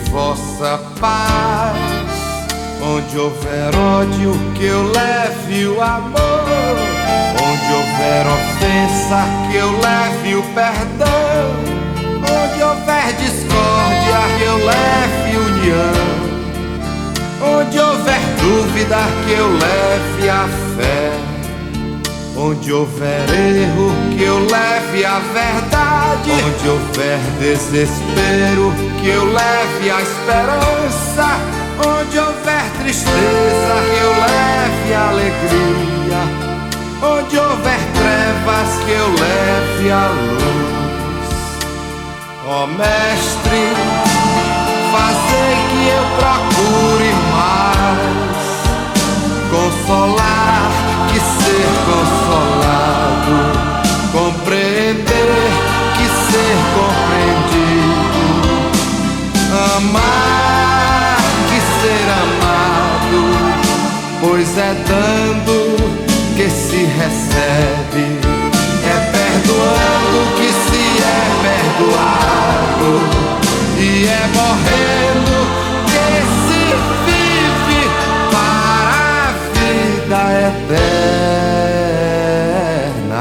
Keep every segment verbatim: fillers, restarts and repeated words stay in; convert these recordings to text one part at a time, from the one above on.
vossa paz. Onde houver ódio, que eu leve o amor. Onde houver ofensa, que eu leve o perdão. Onde houver discórdia, que eu leve união. Onde houver dúvida, que eu leve a fé. Onde houver erro, que eu leve a verdade. Onde houver desespero, que eu leve a esperança. Onde houver tristeza, que eu leve a alegria. Onde houver trevas, que eu leve a luz. Ó Mestre, fazei que eu procure mais consolar que ser consolado, compreender que ser compreendido, amar que ser amado, pois é dando que se recebe, é perdoando que se é perdoado, e é morrendo que se vive para a vida eterna.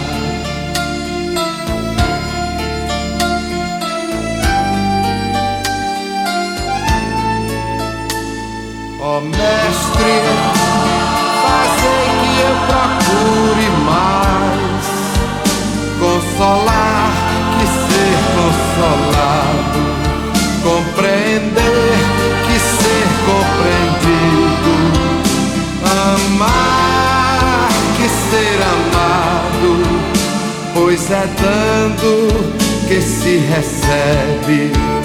Ó Mestre, fazei que eu procure mais consolar que ser consolado, compreender que ser compreendido, amar que ser amado, pois é dando que se recebe.